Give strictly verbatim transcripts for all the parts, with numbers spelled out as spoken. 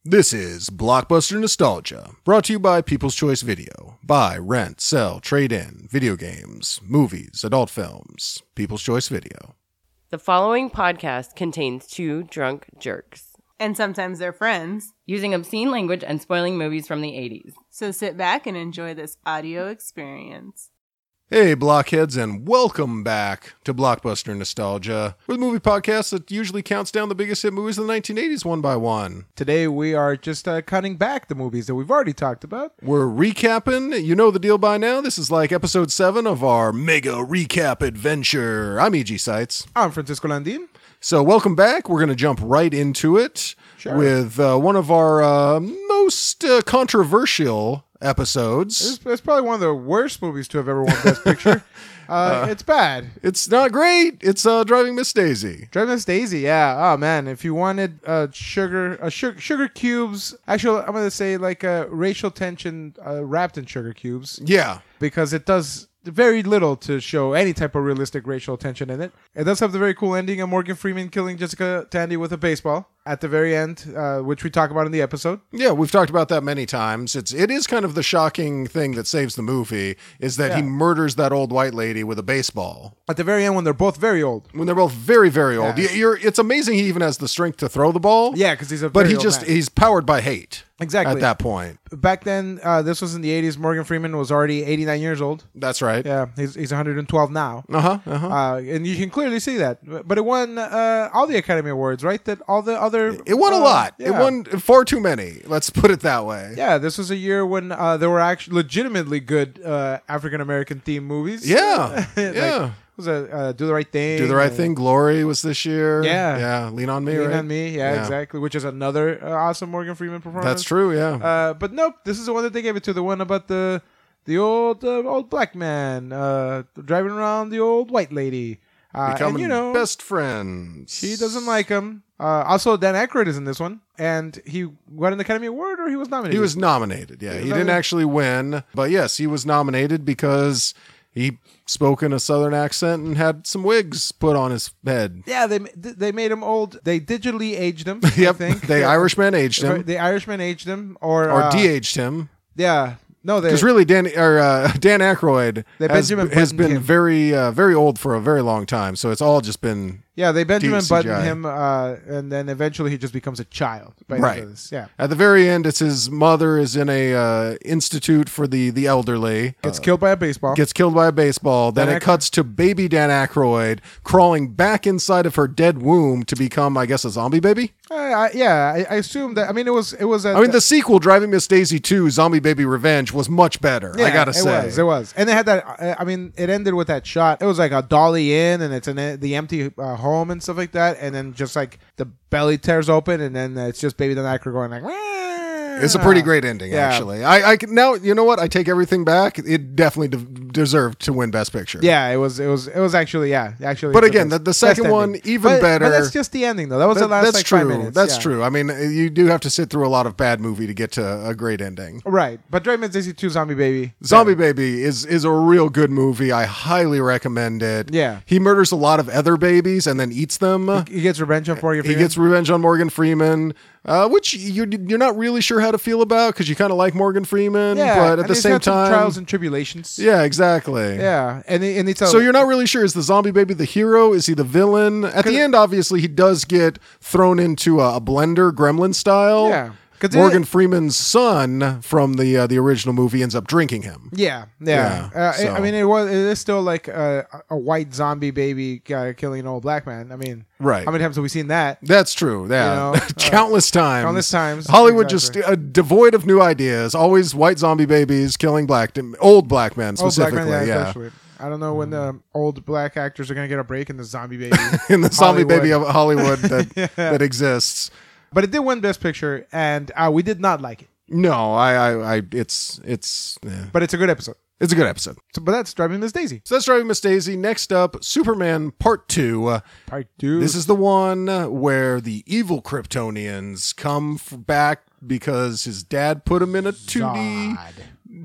This is Blockbuster Nostalgia, brought to you by People's Choice Video. Buy, rent, sell, trade in, video games, movies, adult films. People's Choice Video. The following podcast contains two drunk jerks. And sometimes they're friends. Using obscene language and spoiling movies from the eighties. So sit back and enjoy this audio experience. Hey, blockheads, and welcome back to Blockbuster Nostalgia. We're the movie podcast that usually counts down the biggest hit movies of the nineteen eighties one by one. Today we are just uh, cutting back the movies that we've already talked about. We're recapping. You know the deal by now. This is like episode seven of our mega recap adventure. I'm E G Sites. I'm Francisco Landin. So welcome back. We're going to jump right into it Sure. with uh, one of our uh, most uh, controversial episodes. It's, it's probably one of the worst movies to have ever won Best Picture. Uh, uh, it's bad. It's not great. It's uh, Driving Miss Daisy. Driving Miss Daisy, yeah. Oh man, if you wanted uh, sugar, uh, sugar, sugar cubes. Actually, I'm gonna say like uh, racial tension uh, wrapped in sugar cubes. Yeah, because it does very little to show any type of realistic racial tension in it. It does have the very cool ending of Morgan Freeman killing Jessica Tandy with a baseball at the very end, uh, which we talk about in the episode. Yeah, we've talked about that many times. It's it is kind of the shocking thing that saves the movie is that Yeah. he murders that old white lady with a baseball. At the very end, when they're both very old. When they're both very, very old. Yeah. You- You're, it's amazing he even has the strength to throw the ball. Yeah, because he's a But very he old just man. he's powered by hate. Exactly. At that point. Back then, uh, this was in the eighties. Morgan Freeman was already eighty-nine years old. That's right. Yeah, he's he's one hundred twelve now. Uh-huh. Uh-huh. Uh, and you can clearly see that. But it won uh, all the Academy Awards, right? That all the other It won a uh, lot. It yeah. won far too many. Let's put it that way. Yeah, this was a year when uh, there were actually legitimately good uh, African American themed movies. Yeah. Like, Yeah. was a uh, Do the Right Thing. Do the Right uh, Thing. Glory was this year. Yeah. Yeah. Lean on Me. Lean right? on Me. Yeah, Yeah. exactly. Which is another uh, awesome Morgan Freeman performance. That's true. Yeah. Uh, but nope, this is the one that they gave it to. The one about the the old uh, old black man uh, driving around the old white lady. Uh, Becoming and, you know, best friends. she doesn't like him. Uh, also, Dan Aykroyd is in this one, and he got an Academy Award, or he was nominated. He was nominated. Yeah. He He, was didn't nominated. actually win, but yes, he was nominated because he spoke in a southern accent and had some wigs put on his head. Yeah, they they made him old. They digitally aged him. I Yep. think. The Yeah. Irishman aged him The Irishman aged him, or or uh, de-aged him. Yeah, no, they Because really, Dan or uh, Dan Aykroyd They has, Benjamin has Buttoned been him. very, uh, very old for a very long time. So it's all just been yeah they Benjamin C G I. Button him, uh, and then eventually he just becomes a child. By the end Right. of this. Yeah, at the very end. It's his mother is in a uh, institute for the the elderly. gets killed by a baseball. Gets killed by a baseball. Then Dan it Aykroyd- cuts to baby Dan Aykroyd crawling back inside of her dead womb to become, I guess, a zombie baby. Uh, I, yeah, I, I assume that. I mean, it was it was. A, I mean, the sequel, Driving Miss Daisy two, Zombie Baby Revenge, was much better. I Yeah, gotta it say, was, it was, and they had that. uh, I mean, it ended with that shot. It was like a dolly in, and it's in the empty uh, home and stuff like that, and then just like the belly tears open, and then it's just baby Dan Aykroyd going like. "Wah." It's a pretty great ending, Yeah. actually. I, I can- now, you know what? I take everything back. It definitely de- deserved to win Best Picture. Yeah, it was. It was. It was actually. Yeah, actually. But the again, best- the- the second best one, ending. even But- better. But that's just the ending, though. That was That- the last that's like true. five minutes. That's yeah. true. I mean, you do have to sit through a lot of bad movie to get to a great ending. Right, but Driving Miss Daisy two, Zombie Baby. Zombie better. Baby is is a real good movie. I highly recommend it. Yeah. He murders a lot of other babies and then eats them. He gets revenge on Morgan He Freeman. gets revenge on Morgan Freeman, uh, which you're, you're not really sure how to feel about because you kind of like Morgan Freeman, yeah, but at and the he's same had some time, trials and tribulations. yeah, exactly. yeah, and he, and it's a, So you're not really sure, is the zombie baby the hero? Is he the villain? At the end, obviously, he does get thrown into a, a blender, gremlin style. Yeah. 'Cause it- Morgan Freeman's son from the uh, the original movie ends up drinking him. Yeah, yeah. Yeah, uh, so- I mean, it was. It is still like a, a white zombie baby guy killing an old black man. I mean, Right. how many times have we seen that? That's true. Yeah, You know, uh, countless times. countless times, Hollywood exactly. just uh, devoid of new ideas. Always white zombie babies killing black, old black men Old black specifically. man, yeah, yeah, especially. I don't know when the old black actors are gonna get a break in the zombie baby. in the zombie Hollywood. baby of Hollywood that Yeah. that exists. But it did win Best Picture, and uh, we did not like it. No, I, I, I it's it's yeah. But it's a good episode. it's a good episode. So, but that's Driving Miss Daisy. So that's Driving Miss Daisy. Next up, Superman Part Two. Uh, Part two. This is the one where the evil Kryptonians come f- back because his dad put him in a two D Zod.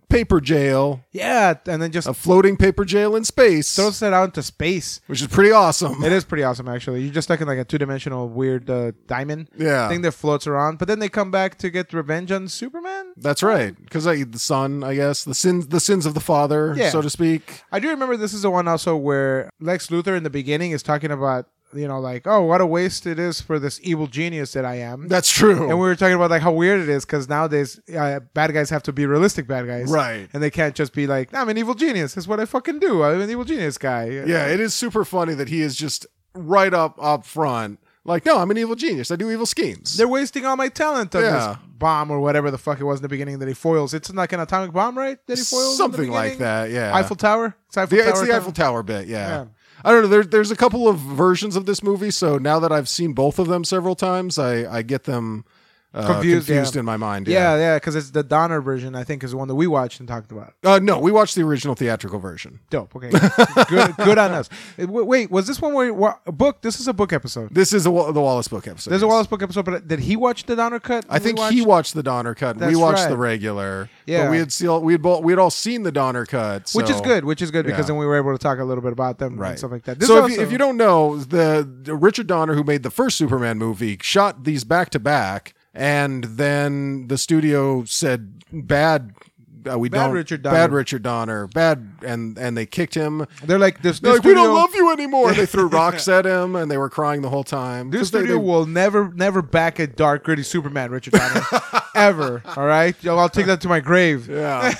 paper jail, Yeah, and then just a floating paper jail in space, throws it out into space. which is pretty awesome. It is pretty awesome, actually. You're just stuck in like a two-dimensional weird uh, diamond Yeah. thing that floats around. But then they come back to get revenge on Superman. That's right, because the son, I guess, the sins, the sins of the father, Yeah. so to speak. I do remember this is the one also where Lex Luthor in the beginning is talking about, you know, like, oh, what a waste it is for this evil genius that I am. That's true. And we were talking about like how weird it is because nowadays uh, bad guys have to be realistic bad guys, Right. And they can't just be like, I'm an evil genius. That's what I fucking do. I'm an evil genius guy. Yeah, it is super funny that he is just right up up front. Like, no, I'm an evil genius. I do evil schemes. They're wasting all my talent on Yeah. this bomb or whatever the fuck it was in the beginning that he foils. It's like an atomic bomb, right? That he foils. in the Something like beginning? that, yeah. Eiffel Tower. It's Eiffel The, Tower. it's the time? Eiffel Tower bit, yeah. Yeah. I don't know. There, there's a couple of versions of this movie, so now that I've seen both of them several times, I, I get them uh, Confused, confused, yeah. in my mind. Yeah, Yeah. yeah, because it's the Donner version. I think is the one that we watched and talked about. Uh, no, we watched the original theatrical version. Dope. Okay, good, good on us. Uh, w- Wait, was this one where wa- a book? This is a book episode. This is a, Wa- the Wallace book episode. There's a yes. Wallace book episode, but did he watch the Donner cut? I when think we he watched? watched the Donner cut. That's we watched right. the regular. Yeah. But we had still we had both, we had all seen the Donner cut, which is so- good. Which is good because Yeah. then we were able to talk a little bit about them Right. and stuff like that. This So is if you, also- if you don't know, the, the Richard Donner, who made the first Superman movie, shot these back to back, and then the studio said bad. Uh, we Bad don't Richard Donner. bad Richard Donner, bad, and and they kicked him. they're like this, They're this like, we don't studio- love you anymore. They threw rocks at him, and they were crying the whole time. This 'Cause they- studio they- will never, never back a dark, gritty Superman, Richard Donner, ever. All right, Yo, I'll take that to my grave. yeah,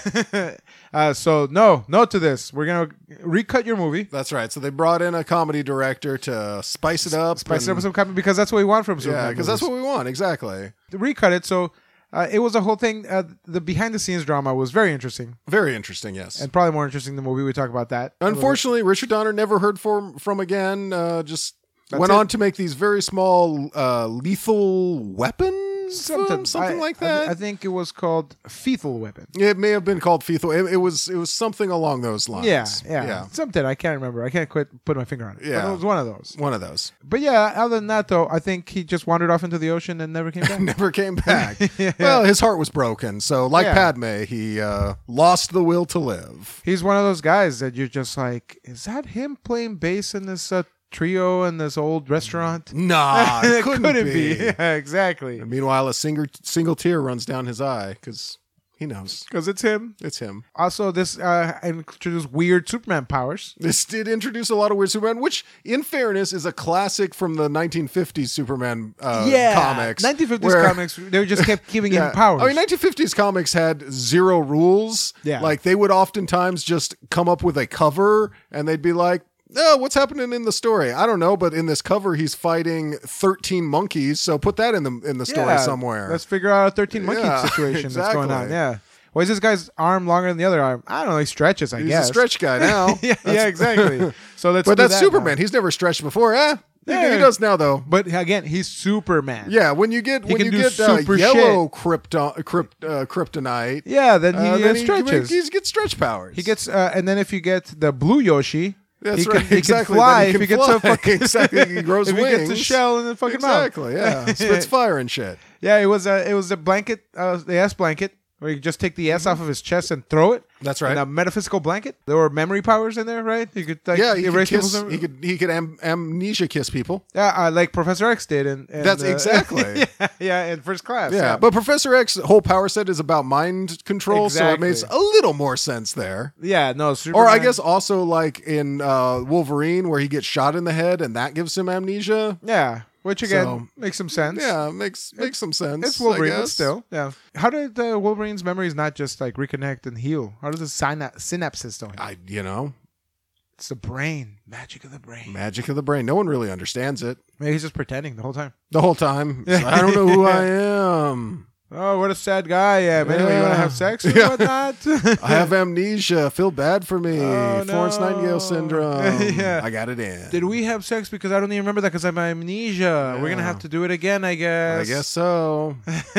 Uh, so no, no to this. We're gonna recut your movie, that's right. So they brought in a comedy director to spice it up, spice it up and- with some comedy because that's what we want from yeah, Superman. because that's what we want exactly. recut it. So uh, it was a whole thing. Uh, the behind the scenes drama was very interesting Very interesting, yes. and probably more interesting than the movie. We talk about that. a little bit. Unfortunately, Richard Donner never heard from from again. Uh, just That's went it. on to make these very small, uh, lethal weapons, something, films, something I- like I- that. I, think it was called Feethal Weapon. it may have been called Feethal. It, it was it was something along those lines. Yeah, yeah, yeah, something. I can't remember. I can't quite put my finger on it. Yeah. But it was one of those. one of those. But yeah, other than that, though, I think he just wandered off into the ocean and never came back. Never came back. Well, his heart was broken. So, like Yeah. Padme, he uh, lost the will to live. He's one of those guys that you're just like, is that him playing bass in this uh, trio in this old restaurant? Nah, it It couldn't, be. Yeah, exactly. And meanwhile, a single single tear runs down his eye because he knows Because it's him. it's him. Also, this uh, introduced weird Superman powers. This did introduce a lot of weird Superman, which, in fairness, is a classic from the nineteen fifties Superman uh, comics. nineteen fifties where- comics, they just kept giving Yeah. him powers. I mean, nineteen fifties comics had zero rules. Yeah. Like, they would oftentimes just come up with a cover, and they'd be like, oh, what's happening in the story? I don't know, but in this cover, he's fighting thirteen monkeys, so put that in the in the story Yeah, somewhere. Let's figure out a thirteen monkey Yeah, situation that's going on. exactly. Yeah. Why is this guy's arm longer than the other arm? I don't know. He stretches, I he's guess. a stretch guy now. yeah, yeah, exactly. So let's. But do that's that Superman. now. He's never stretched before. Eh, he- Yeah. he does now, though. But again, he's Superman. Yeah, when you get He when can you do get uh, super yellow krypton, krypt, uh, kryptonite, Yeah. Then he, uh, uh, then he, stretches. he, he gets stretch powers. He gets, uh, and then if you get the blue Yoshi, That's he right. can, he exactly. can fly. Then if can he gets a fly. fucking exactly, he grows if wings. he gets a shell in the fucking exactly, mouth. yeah, spits fire and shit. Yeah, it was a it was a blanket, uh, the S blanket, where you just take the S off of his chest and throw it. That's right. And a metaphysical blanket. There were memory powers in there, right? You could like yeah, he could, erase kiss, people's. he could he could am, amnesia kiss people. Yeah, uh, like Professor X did, and, and That's uh, exactly. yeah, yeah, in first class. Yeah, but Professor X's whole power set is about mind control, so it Exactly. makes a little more sense there. yeah, no, Superman, Or I guess also like in uh, Wolverine, where he gets shot in the head and that gives him amnesia. yeah, which again So- makes some sense. Yeah, makes makes some sense. It's Wolverine, I but guess. still, yeah. How did uh, Wolverine's memories not just like reconnect and heal? How does the syna- synapses doing? I you know It's the brain, magic of the brain. magic of the brain. No one really understands it Maybe he's just pretending the whole time. the whole time. It's like, I don't know who I am. Oh, what a sad guy I am. Anyway, you want to have sex or Yeah. whatnot? I have amnesia. Feel bad for me. Oh, Florence no. Nightingale syndrome. Yeah. I got it in. Did we have sex? Because I don't even remember that because I have amnesia. We're going to Yeah. have to do it again, I guess. I guess so.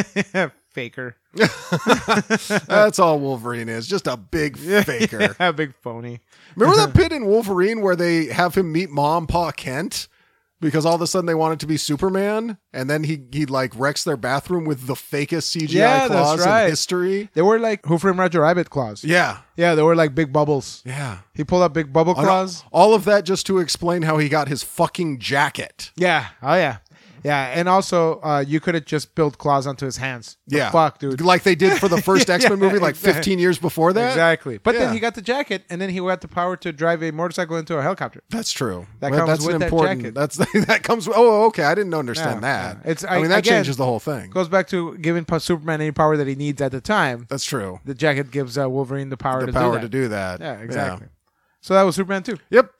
Faker. That's all Wolverine is. Just a big faker. Yeah, big phony. Remember that bit in Wolverine where they have him meet Mom, Pa Kent? because all of a sudden they want it to be Superman, and then he he like wrecks their bathroom with the fakest C G I Yeah, that's claws right. in history. They were like Who Framed Roger Rabbit claws. Yeah, Yeah, they were like big bubbles. yeah. He pulled up big bubble claws. All of that just to explain how he got his fucking jacket. Yeah. Oh yeah. Yeah, and also uh, you could have just built claws onto his hands. The Yeah, fuck, dude. like they did for the first Yeah, X-Men movie, like exactly. fifteen years before that. Exactly. But Yeah. then he got the jacket, and then he got the power to drive a motorcycle into a helicopter. That's true. That Well, comes that's with an that important. jacket. That's that comes. Oh, okay. I didn't understand Yeah, that. yeah. It's- I, mean, I- that again, changes the whole thing. Goes back to giving Pa- Superman any power that he needs at the time. That's true. The jacket gives uh, Wolverine the power The to power do that. to do that. Yeah, exactly. So that was Superman two. Yep.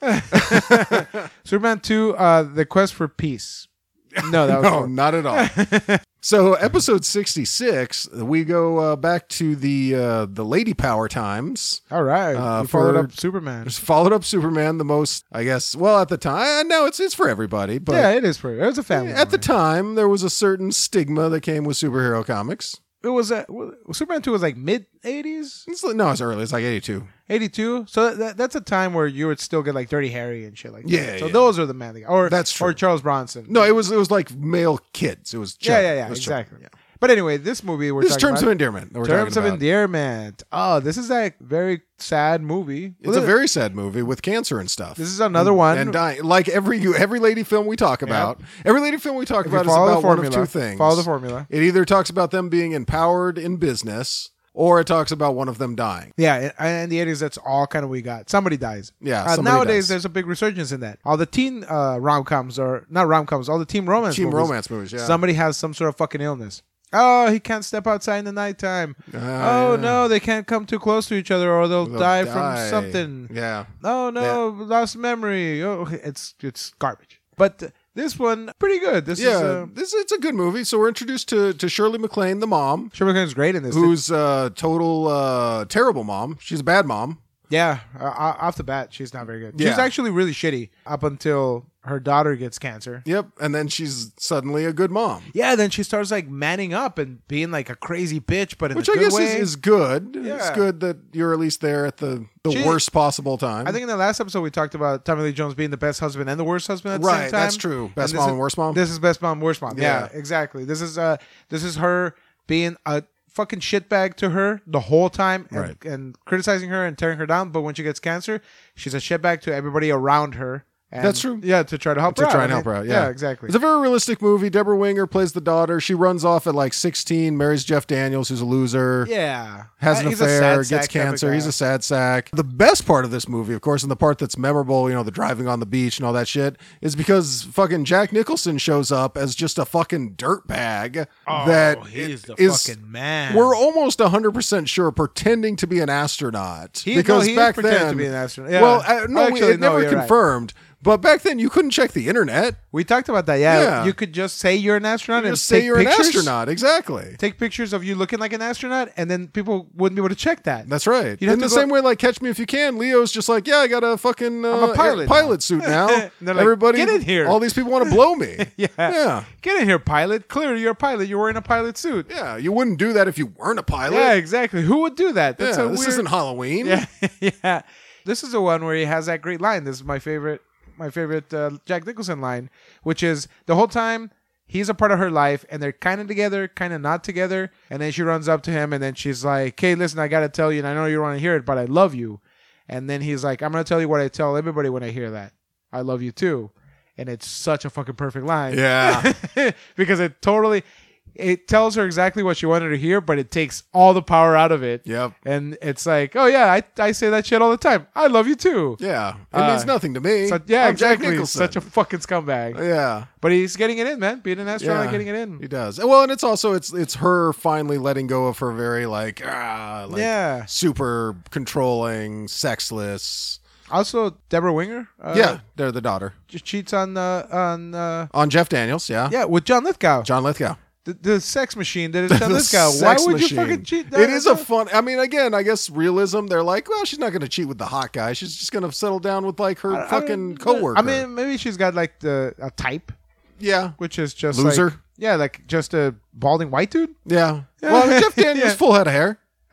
Superman two, uh, The Quest for Peace. No, that was No, four. not at all. So, episode sixty-six, we go uh, back to the uh, the Lady Power times. All right. Uh, you followed for- up Superman. Just followed up Superman, the most, I guess. Well, at the time, no, it's it's for everybody. But Yeah, it is for it was a family. at the movie. time, there was a certain stigma that came with superhero comics. it was a Superman two was like mid eighties, It's, no, it's early. It's like eighty-two. eighty-two. So that, that's a time where you would still get like Dirty Harry and shit like that. Yeah, So yeah. those are the manly or That's true. or Charles Bronson. No, it was it was like male kids. It was Yeah, children. yeah, yeah, It was children. exactly. Yeah. But anyway, this movie we're This is talking terms about, of endearment. That we're Terms talking of about. Endearment. Oh, this is a very sad movie. It's a very sad movie with cancer and stuff. This is another one. and dying. Like every every lady film we talk about, every lady film we talk If you about is follow the about one of formula, two things. Follow the formula. It either talks about them being empowered in business, or it talks about one of them dying. Yeah, and in the eighties, that's all kind of we got. Somebody dies. Yeah, Uh, somebody nowadays, dies. there's a big resurgence in that. All the teen uh, rom coms or not rom coms, all the teen romance. Team movies, romance movies, yeah. Somebody has some sort of fucking illness. Oh, he can't step outside in the nighttime. Ah, oh yeah. no, they can't come too close to each other or they'll, They'll die, die. from something. Yeah. Oh no, lost memory. Oh, it's it's garbage. But uh, this one, pretty good. This Yeah, is uh, this it's a good movie. So we're introduced to to Shirley MacLaine, the mom, Shirley MacLaine's great in this. who's a total uh, terrible mom. She's a bad mom. Yeah, uh, off the bat, she's not very good. Yeah. She's actually really shitty up until her daughter gets cancer. Yep, and then she's suddenly a good mom, Yeah, then she starts like manning up and being like a crazy bitch, but in which a I good guess way. is, is good. It's Yeah. good that you're at least there at the, the She- worst possible time. I think in the last episode we talked about Tommy Lee Jones being the best husband and the worst husband at the same right, time. that's true. Best And this mom is- and worst mom. This is best mom, worst mom. Yeah, Yeah. exactly. This is uh, this is her being a fucking shitbag to her the whole time and, Right. and criticizing her and tearing her down. But when she gets cancer, she's a shitbag to everybody around her. And, That's true. Yeah, to try to help to her out. try and I help mean, her out. Yeah. exactly. It's a very realistic movie. Deborah Winger plays the daughter. She runs off at like sixteen, marries Jeff Daniels, who's a loser. Yeah, Has Uh, an he's a affair, sad gets sack type of cancer. guy. He's a sad sack. The best part of this movie, of course, and the part that's memorable, you know, the driving on the beach and all that shit, is because fucking Jack Nicholson shows up as just a fucking dirtbag. Oh, that he's the is- fucking man. We're almost one hundred percent sure pretending to be an astronaut. He- because no, he is back pretending then, to be an astronaut. Yeah. Well, uh, no, Actually, it no, never you're right. confirmed. But back then, you couldn't check the internet. We talked about that. Yeah, Yeah. you could just say you're an astronaut You and just say take you're pictures, an astronaut. Exactly. Take pictures of you looking like an astronaut, and then people wouldn't be able to check that. That's right. You'd have In to the go- same way, like Catch Me If You Can, Leo's just like, yeah, I got a fucking uh, I'm a pilot air- now." pilot suit now. And they're like, Everybody, "Get in here." All these people want to blow me. yeah. yeah, Get in here, pilot. Clearly, you're a pilot. You're wearing a pilot suit. yeah. You wouldn't do that if you weren't a pilot. Yeah, exactly. Who would do that? That's Yeah, a this weird... isn't Halloween. Yeah, yeah. This is the one where he has that great line. This is my favorite, my favorite uh, Jack Nicholson line, which is the whole time he's a part of her life, and they're kind of together, kind of not together. And then she runs up to him, and then she's like, "Hey, listen, I gotta tell you, and I know you don't want to hear it, but I love you." And then he's like, "I'm gonna tell you what I tell everybody when I hear that. I love you too." And it's such a fucking perfect line. Yeah. because it totally. It tells her exactly what she wanted to hear, but it takes all the power out of it. Yep. And it's like, oh yeah, I, I say that shit all the time. I love you too. Yeah. It Uh, means nothing to me. So, yeah, I'm Jack exactly. Nicholson. Such a fucking scumbag. yeah. But he's getting it in, man. Being an astronaut, Yeah. getting it in. He does. Well, and it's also it's it's her finally letting go of her very like ah like Yeah. super controlling, sexless. Also, Deborah Winger. Uh, yeah, they're the daughter just cheats on uh, on uh, on Jeff Daniels. Yeah. yeah with John Lithgow, John Lithgow. the, the sex machine that is John The Lithgow. Why sex would you machine. fucking cheat? It is a fun. I mean, again, I guess realism. They're like, well, she's not going to cheat with the hot guy. She's just going to settle down with like her I- I fucking don't- coworker. I mean, maybe she's got like the a type, yeah, which is just Loser. like- yeah, like just a balding white dude. yeah. Well, I mean, Jeff Daniels Yeah. full head of hair. Uh,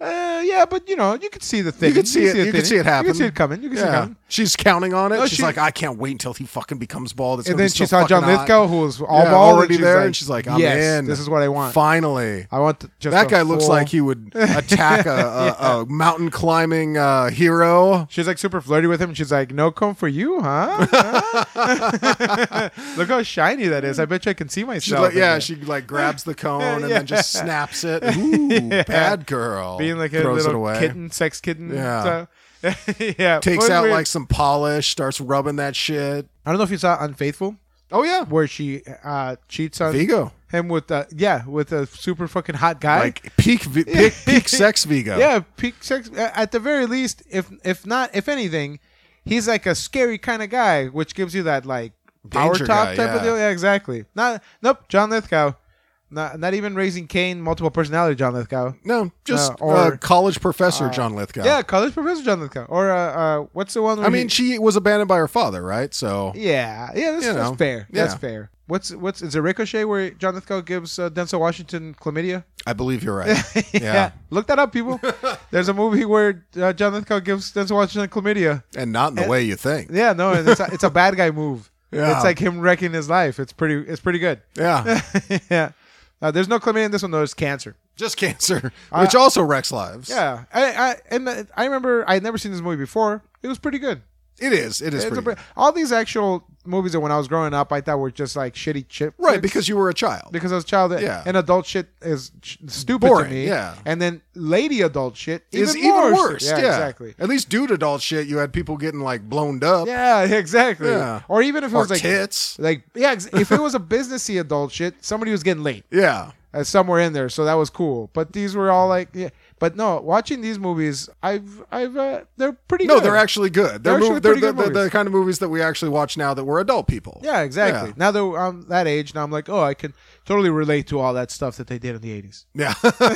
yeah, but you know, you could see the thing. You could see it. You could thinning. see it happen. You could see it coming. You could see it Yeah. coming. She's counting on it. No, she's she- like, I can't wait until he fucking becomes bald. It's And gonna then be she so saw John fucking hot. Lithgow, who was all Yeah, bald, already and she's there, like, and she's like, I'm yes, in. this is what I want. Finally. I want to, just That a guy looks full- like he would attack a, a, a mountain climbing uh, hero. She's like super flirty with him. She's like, "No comb for you, huh?" Huh? Look how shiny that is. I bet you I can see She myself. like, in yeah, it. she like grabs the cone and Yeah. then just snaps it. Ooh, Yeah. bad girl. being like a Throws it little away. kitten, sex kitten. Yeah. So- yeah. Takes But out weird. like some polish, starts rubbing that shit. I don't know if you saw Unfaithful, Oh yeah, where she uh, cheats on Vigo. him with uh, yeah with a super fucking hot guy. Like peak, vi- peak, peak sex Vigo. Yeah, peak sex. uh, At the very least, if if not, if anything, he's like a scary kind of guy, which gives you that like power Danger top guy, type yeah. of deal. Yeah, exactly. Not nope. John Lithgow, not not even Raising Cain, multiple personality John Lithgow. No, just Uh, or- uh, college professor John Lithgow. Yeah, college professor John Lithgow. Or uh, uh what's the one? Where I mean, he- she was abandoned by her father, right? So yeah, yeah, that's, You that's know, fair. That's yeah. fair. What's what's is it Ricochet where John Lithgow gives uh, Denzel Washington chlamydia? I believe you're right. Yeah. Look that up, people. There's a movie where uh, John Lithgow gives Denzel Washington chlamydia. And not in the way you think. Yeah, no, and it's a, it's a bad guy move. Yeah. It's like him wrecking his life. It's pretty. It's pretty good. Yeah. Yeah. Uh, there's no chlamydia in this one though. It's cancer. Just cancer, which also wrecks lives. Yeah. I, I and uh, I remember I had never seen this movie before. It was pretty good. It is. It is It's a pretty pre- all these actual movies that when I was growing up I thought were just like shitty chip. right flicks. because you were a child. because I was a child. Yeah. And adult shit is ch- stupid Boring, to me. yeah. And then lady adult shit Is even, even more worse. stu- Yeah, Yeah, exactly. At least dude adult shit, you had people getting like blown up. Yeah, exactly. Yeah. Or even if it Or was like tits. like yeah, ex- if it was a businessy adult shit, somebody was getting late. Yeah. Uh, somewhere in there, so that was cool. But these were all like, yeah. But no, watching these movies, I've, I've, uh, they're pretty. No, good. they're actually good. They're, They're mov- actually they're, pretty the, good the, the movies. kind of movies that we actually watch now that we're adult people. Yeah, exactly. Yeah. Now that I'm that age, now I'm like, oh, I can totally relate to all that stuff that they did in the eighties. Yeah.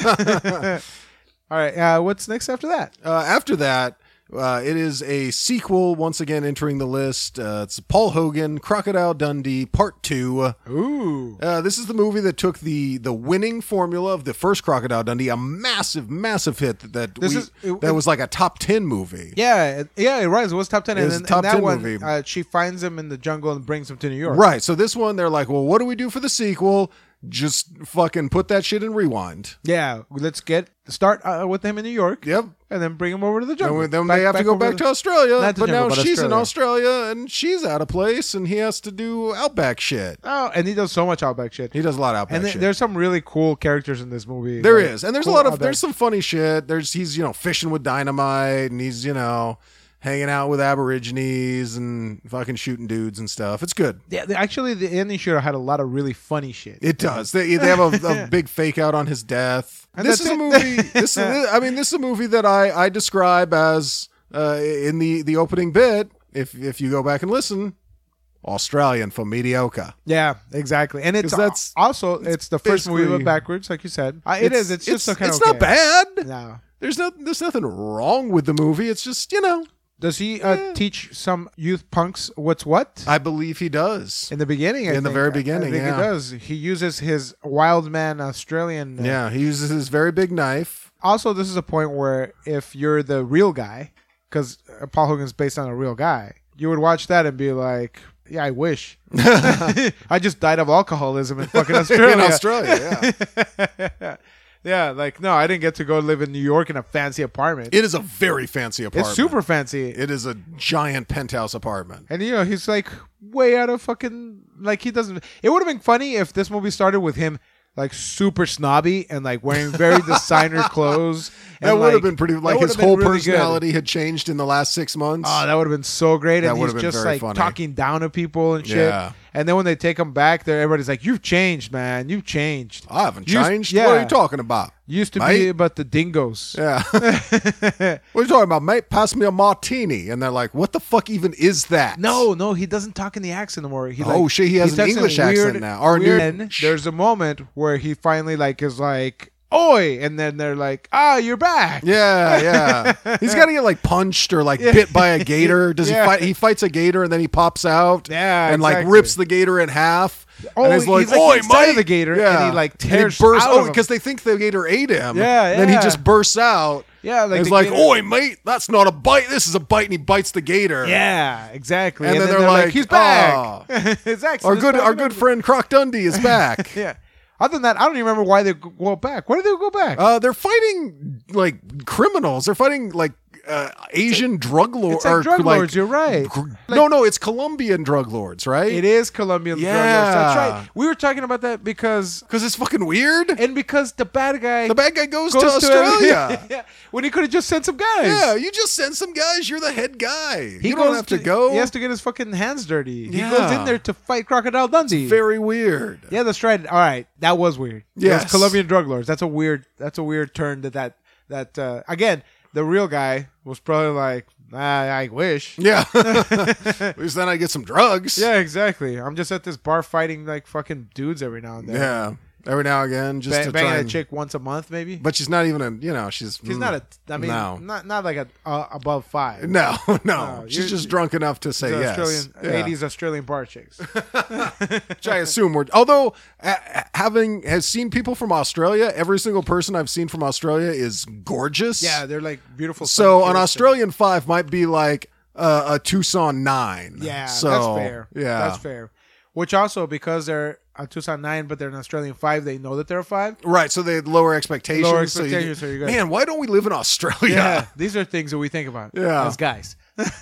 All right, uh, what's next after that? uh, after that, uh, it is a sequel once again entering the list. Uh, it's Paul Hogan, Crocodile Dundee, Part Two. Ooh, Uh, this is the movie that took the the winning formula of the first Crocodile Dundee, a massive, massive hit that that, This we, is- it- that was like a top ten movie. yeah, it- yeah, it was. It was top ten, It and was then a top in that ten one, movie. Uh, she finds him in the jungle and brings him to New York. Right. So this one, they're like, well, what do we do for the sequel? Just fucking put that shit in rewind. Yeah, let's get start uh, with him in New York. Yep. And then bring him over to the Then, jungle. we- then Back- they have to back go over back to Australia. Not the But jungle, now but she's in Australia. Australia and she's out of place and he has to do Outback shit. Oh, and he does so much Outback shit. He does a lot of Outback And th- shit. there's some really cool characters in this movie. There Like, is, and there's cool a lot of Outback- there's some funny shit. There's he's you know fishing with dynamite, and he's you know hanging out with Aborigines and fucking shooting dudes and stuff. It's good. Yeah, the- actually, the ending should have had a lot of really funny shit. It does. They they have a, a big fake out on his death. And this that's is a it. movie. This is, I mean, this is a movie that I I describe as uh, in the the opening bit. If if you go back and listen, Australian for mediocre. Yeah, exactly. And it's 'Cause that's- also it's the first movie basically- with backwards, like you said. Uh, it is. It's just kind of it's not bad. No. There's no there's nothing wrong with the movie. It's just you know Does he uh, Yeah. teach some youth punks what's what? I believe he does. In the beginning, I In the think. very I- beginning, I think yeah. he does. He uses his wild man Australian. uh, Yeah, he uses his very big knife. Also, this is a point where if you're the real guy, because Paul Hogan's based on a real guy, you would watch that and be like, "Yeah, I wish." I just died of alcoholism in fucking Australia. In Australia, yeah. Yeah, like no, I didn't get to go live in New York in a fancy apartment. It is a very fancy apartment. It's super fancy. It is a giant penthouse apartment. And you know, he's like way out of fucking like he doesn't. It would have been funny if this movie started with him like super snobby and like wearing very designer clothes. That and, would like, have been pretty. that Like would his have been whole really good. personality had changed in the last six months. Oh, that would have been so great. That And would he's have been just very like funny. talking down to people and shit. Yeah. And then when they take him back, there everybody's like, "You've changed, man. You've changed. I haven't Used- changed. yeah. What are you talking about? Used to Mate? be about the dingoes." Yeah. What are you talking about, mate? Pass me a martini. And they're like, what the fuck even is that? No, no, he doesn't talk in the accent anymore. He Oh, like, shit, he has an talks in English accent now. Or a new- weird- and there's a moment where he finally like is like, "Oi!" and then they're like, "Ah, you're back." Yeah, yeah. He's got to get like punched or like bit by a gator. Does Yeah. he fight? He fights a gator and then he pops out. Yeah, and like exactly. rips the gator in half. Oh, and he's like, he's, like, "Oi, inside of mate!" the gator, and he, like, And tears bursts. out of Oh, him. because they think the gator ate him. Yeah, And then he yeah. just bursts out. Yeah, like it's the like, gator- oi, mate, that's not a bite. This is a bite, and he bites the gator. Yeah, exactly. And then they're like, he's back. "Oh, it's actually Our it's good, back our and good everything." friend Croc Dundee is back. Yeah. Other than that, I don't even remember why they go back. Why did they go back? Uh, they're fighting like criminals. They're fighting like uh, Asian drug lords. it's like drug lords. You're right. no, no, it's Colombian drug lords, right? It is Colombian drug lords. Yeah. That's right. We were talking about that because Because it's fucking weird. and because the bad guy The bad guy goes, goes to Australia. yeah, when he could have just sent some guys. yeah, you just send some guys. You're the head guy. He you don't goes have to, go. He has to get his fucking hands dirty. He Yeah. goes in there to fight Crocodile Dundee. Very weird. Yeah, that's right. All right, that was weird. Yes. Those Colombian drug lords. That's a weird. That's a weird turn. That that that uh, again, the real guy was probably like, ah, I wish. Yeah. At least then I get some drugs. Yeah, exactly. I'm just at this bar fighting like fucking dudes every now and then. Yeah. Every now and again, just Bang, to banging try a and, chick once a month, maybe. But she's not even a. You know, she's. She's mm, not a. I mean, no. not not like a uh, above five. No, no. No, she's you're- just drunk enough to say The yes. Australian Yeah. eighties Australian bar chicks. Which I assume we're. Although uh, having has seen people from Australia, every single person I've seen from Australia is gorgeous. Yeah, they're like beautiful. So an sun-kissed Australian five might be like uh, a Tucson nine. and- Yeah, so, that's fair. Yeah, that's fair. Which also because they're a Tucson nine, but they're an Australian five, they know that they're a five. Right. So they had lower expectations. Lower so you- expectations, so you're good. Man, why don't we live in Australia? Yeah, these are things that we think about. Yeah. as guys.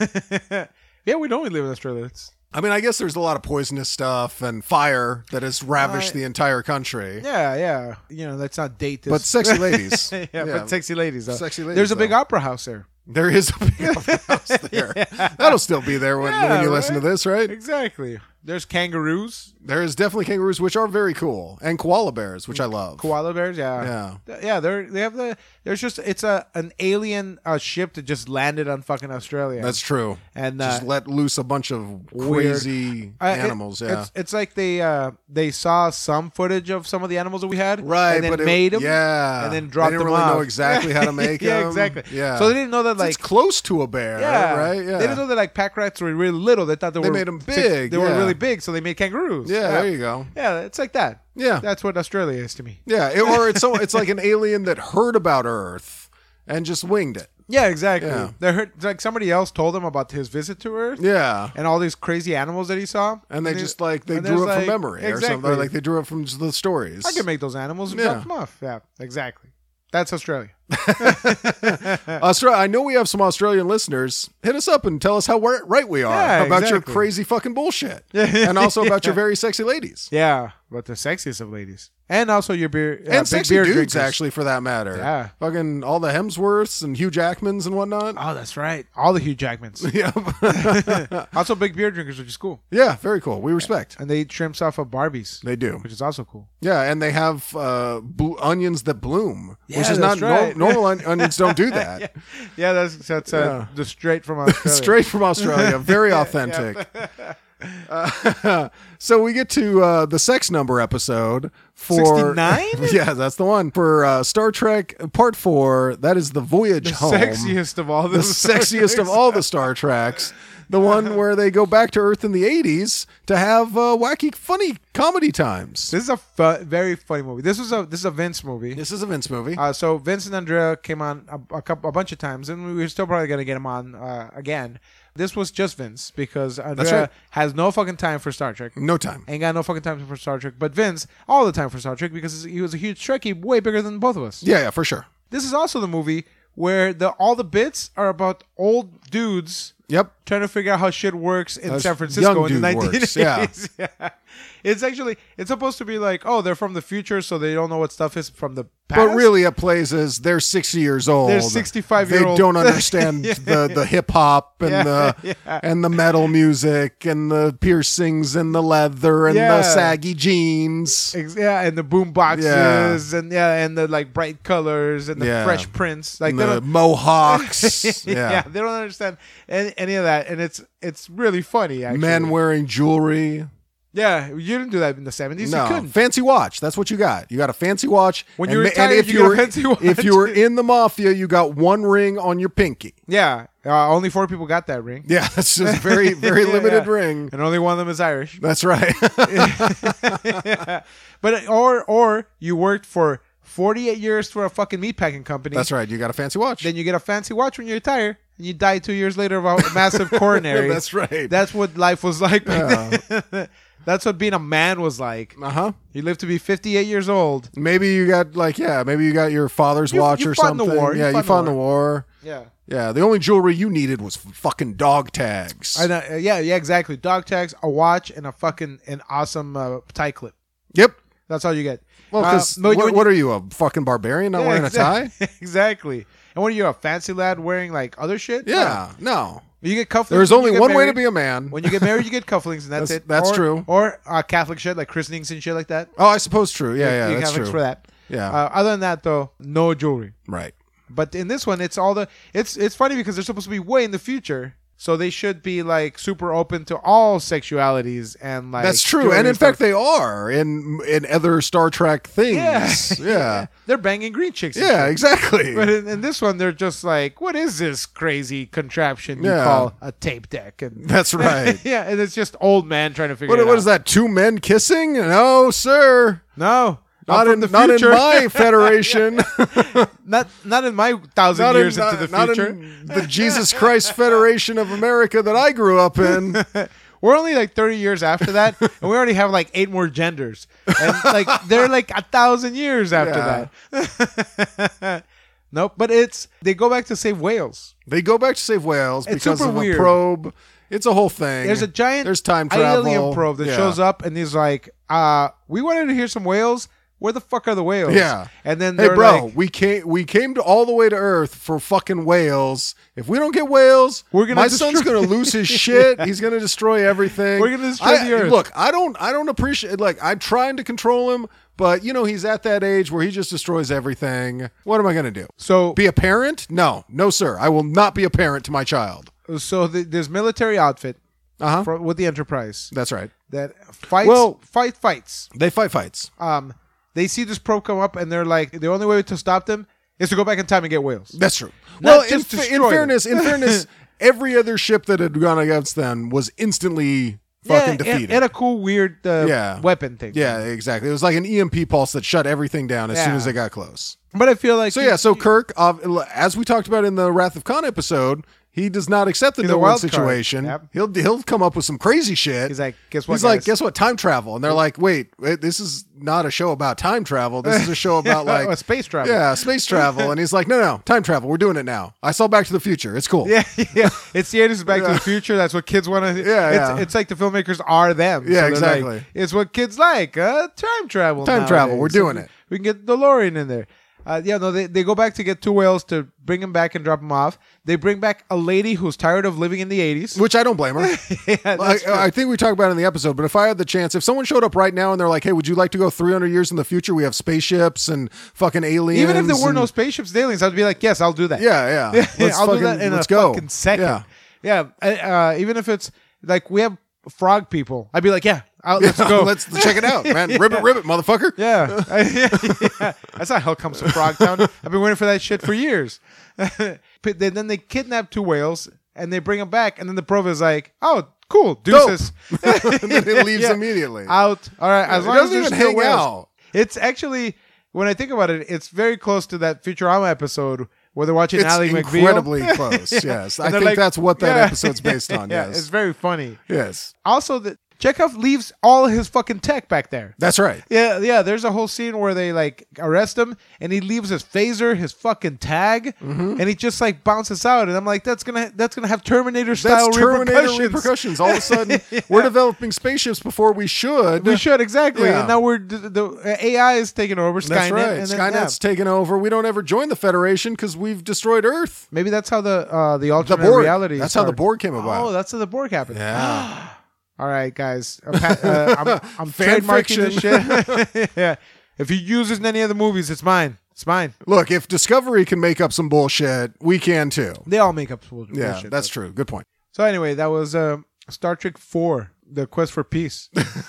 Yeah, we know we live in Australia. It's, I mean, I guess there's a lot of poisonous stuff and fire that has ravished Uh, the entire country. yeah, yeah. You know, let's not date this. But sexy ladies. yeah, Yeah. but sexy ladies. Though. Sexy ladies, There's a big though. opera house there. There is a big opera house there. That'll still be there when, Yeah, when you listen to right? this, right? Exactly. There's kangaroos, There is definitely kangaroos, which are very cool, and koala bears, which I love. koala bears. Yeah, Yeah. Th- yeah. They're they have the. There's just it's a an alien uh, ship that just landed on fucking Australia. That's true. and Just uh, let loose a bunch of weird- crazy Uh, it- animals. yeah. It's, it's like they uh, they saw some footage of some of the animals that we had, Right, And then but it- made them, yeah. and then dropped They didn't them really off. know exactly how to make yeah, them. exactly. Yeah. So they didn't know that like it's close to a bear, yeah, right? Yeah. They didn't know that like pack rats were really little. They thought they, They were made 'em six- big, They were yeah. really big, so they made kangaroos. yeah, there you go. Yeah, it's like that. Yeah. That's what Australia is to me. Yeah, it- or it's so, it's like an alien that heard about Earth and just winged it. Yeah, exactly. Yeah. They heard like somebody else told them about his visit to Earth. Yeah. And all these crazy animals that he saw, And they he- just like they and drew it there's, from like- memory or exactly. something. Or like they drew it from the stories. I can make those animals and Yeah. drop them off. Yeah, exactly. That's Australia. Australia. I know we have some Australian listeners. Hit us up and tell us how ri- right we are Yeah, about your exactly. crazy fucking bullshit, and also about your very sexy ladies Yeah, but the sexiest of ladies, and also your beer uh, and big sexy beer dudes, drinkers. actually, for that matter. Yeah. fucking all the Hemsworths and Hugh Jackmans and whatnot. Oh, that's right. All the Hugh Jackmans. Yeah, Also big beer drinkers, which is cool. yeah, very cool. We respect. And they eat shrimps off of Barbies, They do. which is also cool. Yeah, and they have uh, blo- onions that bloom, Yeah, which is that's not nor- right. normal. On- onions don't do that. Yeah, that's that's uh, the straight from Australia. Straight from Australia, very authentic. Uh, so we get to uh, the sex number episode for sixty-nine? Yeah, that's the one for uh, Star Trek Part Four. That is the voyage The home, sexiest of all the the sexiest of all the Star Treks. The one where they go back to Earth in the eighties to have uh, wacky, funny comedy times. This is a fu- very funny movie. This was a this is a Vince movie. This is a Vince movie. Uh, so Vince and Andrea came on a, a couple a bunch of times, and we were still probably gonna get him on uh, again. This was just Vince because Andrea right. has no fucking time for Star Trek. no time. Ain't got no fucking time for Star Trek. But Vince, all the time for Star Trek because he was a huge Trekkie, way bigger than both of us. Yeah, yeah, for sure. This is also the movie where the all the bits are about old dudes Yep. trying to figure out how shit works in How San Francisco young in the dude nineteen works, eighties. Yeah. It's actually it's supposed to be like, oh, they're from the future, so they don't know what stuff is from the past. But really, it plays as they're sixty years old. They're sixty-five They year old. don't understand the, the hip hop and Yeah, the yeah. and the metal music and the piercings and the leather and Yeah. the saggy jeans. Ex- Yeah, and the boom boxes, and yeah, and the like bright colors, and the Yeah. Fresh Prince. Like And they the don't, mohawks. yeah. yeah. they don't understand any, any of that, and it's it's really funny. Actually, Men wearing jewelry. yeah, you didn't do that in the seventies. You No, couldn't. fancy watch. That's what you got. You got a fancy watch. When and you ma- retired, and if you you got a were fancy watch. if you were in the mafia, you got one ring on your pinky. Yeah, uh, only four people got that ring, Yeah, that's just a very very Yeah, limited yeah. ring. and only one of them is Irish. That's right. Yeah. But or or you worked for forty-eight years for a fucking meatpacking company. That's right. You got a fancy watch. Then you get a fancy watch when you retire, and you die two years later of a massive coronary. That's right. That's what life was like back Yeah. then. That's what being a man was like. Uh huh. You lived to be fifty-eight years old. Maybe you got like yeah. Maybe you got your father's You- watch you or fought in the something. war. You Yeah, fought you in the fought in the war. war. Yeah. Yeah. The only jewelry you needed was fucking dog tags. I know, uh, yeah, yeah, exactly. Dog tags, a watch, and a fucking an awesome uh, tie clip. Yep. That's all you get. Well, Uh, because no, you- what, what are you, a fucking barbarian not Yeah, wearing a tie? exactly. Exactly. And what are you, a fancy lad wearing like other shit? Yeah. No. No. You get cufflinks. There's when only you get one way to married. be a man. When you get married, you get cufflinks, and that's, That's- it. that's Or- true. Or uh, Catholic shit, like christenings and shit like that. Oh, I suppose true. Yeah, yeah, you that's Catholics true. for that. Yeah. Uh, other than that, though, no jewelry. Right. But in this one, it's all the. It's it's funny because they're supposed to be way in the future, so they should be like super open to all sexualities and like. That's true. jewelry And in stuff. fact, they are in in other Star Trek things. Yeah. Yeah. they're banging green chicks. and Yeah, shit. exactly. But in, in this one, they're just like, what is this crazy contraption you Yeah. call a tape deck? And That's right. yeah, and it's just old man trying to figure What, it what out. is that? Two men kissing? No, sir. No, Not I'm in from the not in future. my federation. not not in my thousand not years in, into the not future. in the Jesus Christ Federation of America that I grew up in. We're only like thirty years after that, and we already have like eight more genders, and like they're like a thousand years after that. Nope, but it's they go back to save whales. They go back to save whales It's because super of weird. a probe. It's a whole thing. There's a giant There's time travel. alien probe that Yeah. shows up, and he's like, "Uh, we wanted to hear some whales. Where the fuck are the whales?" Yeah. and then Hey, they're bro, like, we came we came to all the way to Earth for fucking whales. If we don't get whales, We're gonna my destroy- son's gonna lose his shit. He's gonna destroy everything. We're gonna destroy I- the Earth. Look, I don't I don't appreciate like I'm trying to control him, but you know he's at that age where he just destroys everything. What am I gonna do? so Be a parent? No, no, sir. I will not be a parent to my child. so the, there's military outfit Uh huh. for, with the Enterprise That's right. that fights Well- fight fights. They fight fights. Um, they see this probe come up, and they're like, the only way to stop them is to go back in time and get whales. That's true. Not Well, in, just fa- in destroy them. fairness, in fairness, every other ship that had gone against them was instantly fucking and- defeated. And, a cool weird uh, Yeah. weapon thing. Yeah, exactly. It was like an E M P pulse that shut everything down as soon Yeah. as they got close. But I feel like So yeah, so Kirk, uh, as we talked about in the Wrath of Khan episode, he does not accept the He's a no one wild card. situation. Yep. He'll he'll come up with some crazy shit. he's like, guess what? He's like, guys? guess what? Time travel, and they're like, wait, wait, this is not a show about time travel. This is a show about like Oh, space travel. yeah, space travel. And he's like, no, no, time travel. We're doing it now. I saw Back to the Future. It's cool. Yeah, yeah. It's the eighties Back to the Future. That's what kids want to. Yeah, it's, yeah. It's like the filmmakers are them. Yeah, they're exactly. Like, it's what kids like. Uh, time travel. Time travel. We're nowadays. doing So it. We can get DeLorean in there. Uh, yeah, no, they, they go back to get two whales to bring him back and drop him off. They bring back a lady who's tired of living in the eighties. Which I don't blame her. yeah, that's Like, true. I think we talked about it in the episode, but if I had the chance, if someone showed up right now and they're like, hey, would you like to go three hundred years in the future? We have spapeships and fucking aliens. Even if there were and- no spaceships and aliens, I'd be like, yes, I'll do that. Yeah, yeah. Let's I'll fucking, do that in let's a go. fucking second. Yeah. Yeah, uh, even if it's like we have frog people, I'd be like, yeah, I'll, let's go. Let's check it out, man. Ribbit, ribbit, motherfucker. Yeah. yeah. That's not Hell Comes to Frogtown. I've been waiting for that shit for years. But then then they kidnap two whales and they bring them back, and then the probe is like, oh, cool, deuces. And then it leaves Yeah. immediately. Out. All right, as It long as doesn't there's even still hang whales. out. It's actually, when I think about it, it's very close to that Futurama episode where they're watching It's Ally McBeal. incredibly close. Yes. I And they're think like- that's what that yeah. episode's based on. Yeah, Yes. it's very funny. Yes. Also, the Chekhov leaves all his fucking tech back there. That's right. Yeah, yeah. There's a whole scene where they like arrest him, and he leaves his phaser, his fucking tag, Mm-hmm. and he just like bounces out. And I'm like, that's gonna that's gonna have Terminator style That's Terminator repercussions. repercussions. All of a sudden, we're developing spaceships before we should. We should exactly. Yeah. And now we're the, the A I is taking over. Skynet. That's right. And then, Skynet's yeah. taken over. We don't ever join the Federation because we've destroyed Earth. Maybe that's how the uh, the The alternate Borg. reality. That's how the started. Borg came about. Oh, that's how the Borg happened. Yeah. All right, guys. Uh, pa- uh, I'm, I'm Fan trademarking this shit. yeah. If he uses in any of the movies, it's mine. It's mine. Look, if Discovery can make up some bullshit, we can too. They all make up bull- Yeah, bullshit. that's but- true. Good point. So anyway, that was uh, Star Trek four, The Quest for Peace.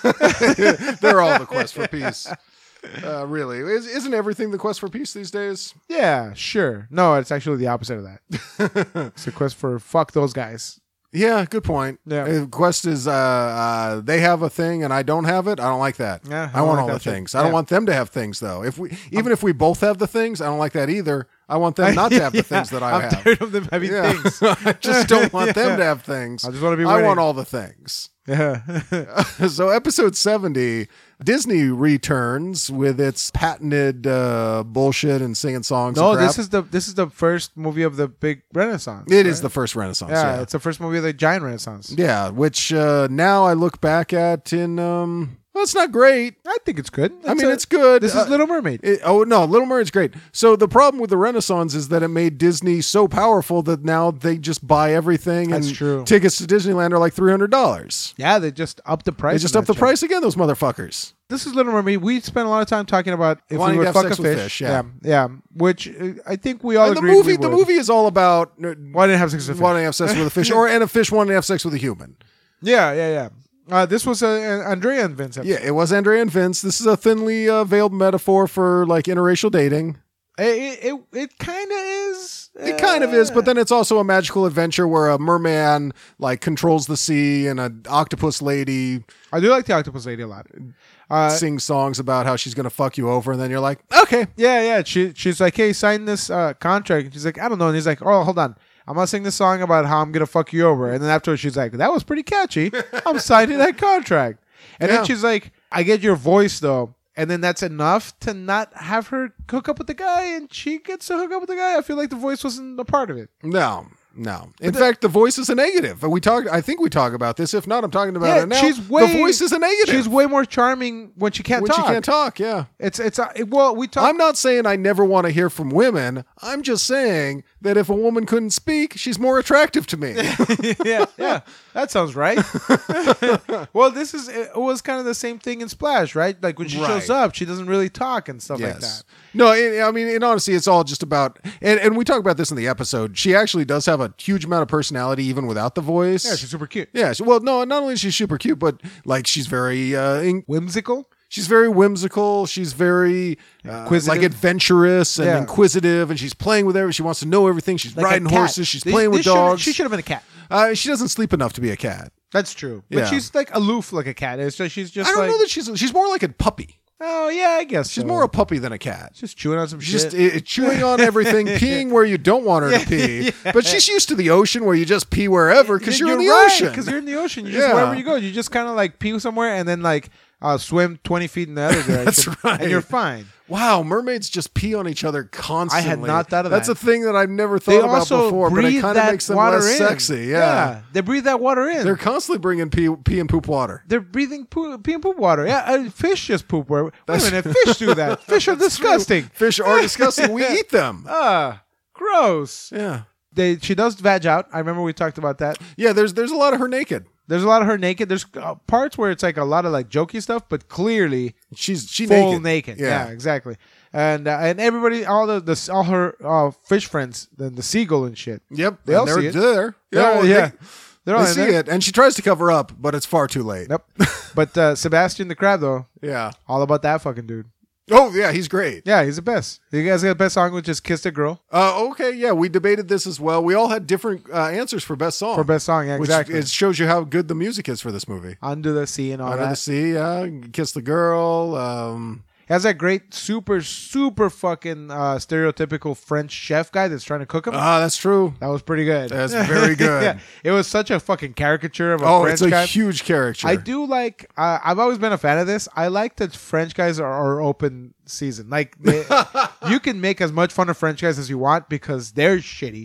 They're all the quest for peace. Uh, really, Is, isn't everything the quest for peace these days? Yeah, sure. No, it's actually the opposite of that. It's a quest for fuck those guys. Yeah, good point. Yeah. If Quest is uh, uh, they have a thing and I don't have it. I don't like that. Yeah, I, I want like all the that shit. things. I don't Yeah. want them to have things though. If we even if we both have the things, I don't like that either. I want them not to have the Yeah, things that I I'm have. tired of them having Yeah. things. I just don't want Yeah. them to have things. I just wanna be I winning. want all the things. Yeah. So episode seventy, Disney returns with its patented uh, bullshit and singing songs. no, and crap. this is the this is the first movie of the big Renaissance. It is right? the first Renaissance. yeah, Yeah, it's the first movie of the giant Renaissance. yeah. Which uh, now I look back at in um, well, it's not great. I think it's good. I mean, a- it's good. This Uh, is Little Mermaid. It, oh no, Little Mermaid's great. So the problem with the Renaissance is that it made Disney so powerful that now they just buy everything. That's and true. Tickets to Disneyland are like three hundred dollars. Yeah, they just upped the price. They just on up the that shit. price again. Those motherfuckers. This is Little Mermaid. We spent a lot of time talking about if Wanting we to would have fuck sex a with fish. fish, yeah. yeah, yeah. Which uh, I think we all And the agreed movie, we the would. movie is all about uh, Why didn't have sex with a fish? wanting to have sex with a fish, or and a fish wanting to have sex with a human. Yeah, yeah, yeah. Uh, this was uh, an Andrea and Vince. episode. Yeah, it was Andrea and Vince. This is a thinly uh, veiled metaphor for like interracial dating. It it, it kind of is. It kind of is, but then it's also a magical adventure where a merman like controls the sea and an octopus lady I do like the octopus lady a lot. Uh, sings songs about how she's gonna fuck you over, and then you're like, okay, yeah, yeah. She she's like, hey, sign this uh, contract. And she's like, I don't know. And he's like, oh, hold on. I'm gonna sing this song about how I'm gonna fuck you over. And then afterwards, she's like, that was pretty catchy. I'm signing that contract. And Yeah. then she's like, I get your voice though. And then that's enough to not have her hook up with the guy, and she gets to hook up with the guy. I feel like the voice wasn't a part of it. no. No. In fact, the voice is a negative. We talk. I think we talk about this. If not, I'm talking about Yeah, it now. she's way- the voice is a negative. She's way more charming when she can't when talk. she can't talk. Yeah. It's it's uh, it- well, we talk. I'm not saying I never want to hear from women. I'm just saying that if a woman couldn't speak, she's more attractive to me. yeah, yeah, that sounds right. Well, this is it was kind of the same thing in Splash, right? Like when she Right. shows up, she doesn't really talk and stuff like that. No, it, I mean, in honesty, it's all just about, and, and we talk about this in the episode. She actually does have a huge amount of personality, even without the voice. Yeah, she's super cute, Yeah, she- well, no, not only is she super cute, but like she's very, uh, in, whimsical. she's very whimsical. She's very uh, Inquisitive. like adventurous and Yeah. inquisitive, and she's playing with everything. She wants to know everything. She's Like a riding cat. horses. She's This- playing with this should've- dogs. She should have been a cat. Uh, she doesn't sleep enough to be a cat. That's true, but Yeah. she's like aloof like a cat. It's just she's just I don't like, know that she's she's more like a puppy. oh yeah, I guess She's so. more a puppy than a cat. just chewing on some She's shit. just uh, chewing on everything, peeing where you don't want her to pee. But she's used to the ocean where you just pee wherever because you're, in the ocean. Because you're in the ocean. You just Yeah. wherever you go, you just kind of like pee somewhere and then like uh, swim twenty feet in the other direction. That's right. And you're fine. Wow, mermaids just pee on each other constantly. not thought of That's that. a thing that I've never thought They about also before, but it breathe kind of that makes them water less in. sexy. Yeah. they breathe that water in. They're They're, constantly bringing pee, pee and poop water. breathing poo, pee and poop water. Yeah, uh, fish just poop. Where, wait a That's- minute, fish do that. Fish are disgusting. Fish are disgusting. We eat them. Ah, gross. Yeah. They she does vag out. I remember we talked about that. Yeah, there's there's a lot of her naked. There's a lot of her naked. There's uh, parts where it's like a lot of like jokey stuff, but clearly She's she full naked. naked. Yeah, exactly. And uh, and everybody, all the, the all her uh, fish friends, the, the seagull and shit. Yep. They all and they're see it. there. Yeah, well, yeah. They, They're all they in see there. it, and she tries to cover up, but it's far too late. Yep. But uh, Sebastian the Crab though, Yeah. all about that fucking dude. Oh yeah, he's great. Yeah, he's the best. You guys got the best song, which is "Kiss the Girl" Uh, okay, yeah, we debated this as well. We all had different uh, answers for best song. for best song. Yeah, which exactly. it shows you how good the music is for this movie. Under the Sea and all Under that. the Sea, yeah, Kiss the Girl. Um, He has that great, super, super fucking uh, stereotypical French chef guy that's trying to cook him. ah, that's true. that was pretty good. That's very good. Yeah, it was such a fucking caricature of a Oh, French it's a guy. huge character. I do like. Uh, I've always been a fan of this. I like that French guys are, are open season. Like they, you can make as much fun of French guys as you want because they're shitty.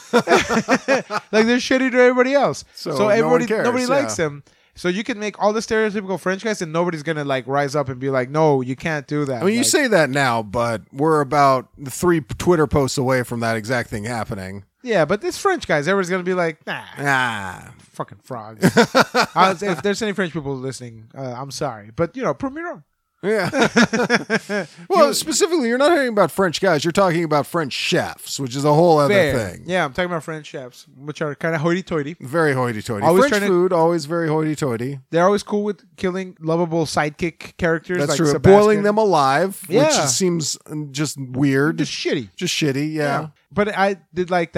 Like they're shitty to everybody else. So So, no one everybody, cares, nobody yeah. likes them. So you can make all the stereotypical French guys, and nobody's gonna like rise up and be like, "No, you can't do that." I mean, you Like, say that now, but we're about three Twitter posts away from that exact thing happening. yeah, but this French guys, everybody's gonna be like, "Nah, Ah, fucking frogs." Uh, if there's any French people listening, uh, I'm sorry, but you know, prove me wrong. yeah. Well, specifically, you're not talking about French guys. You're talking about French chefs, which is a whole other Fair. thing. Yeah, I'm talking about French chefs, which are kind of hoity-toity. Very hoity-toity. Always French trying to- food, always very hoity-toity. They're always cool with killing lovable sidekick characters. That's like true. Sebastian. Boiling them alive, which Yeah. seems just weird. just shitty. Just shitty, yeah. But I did like that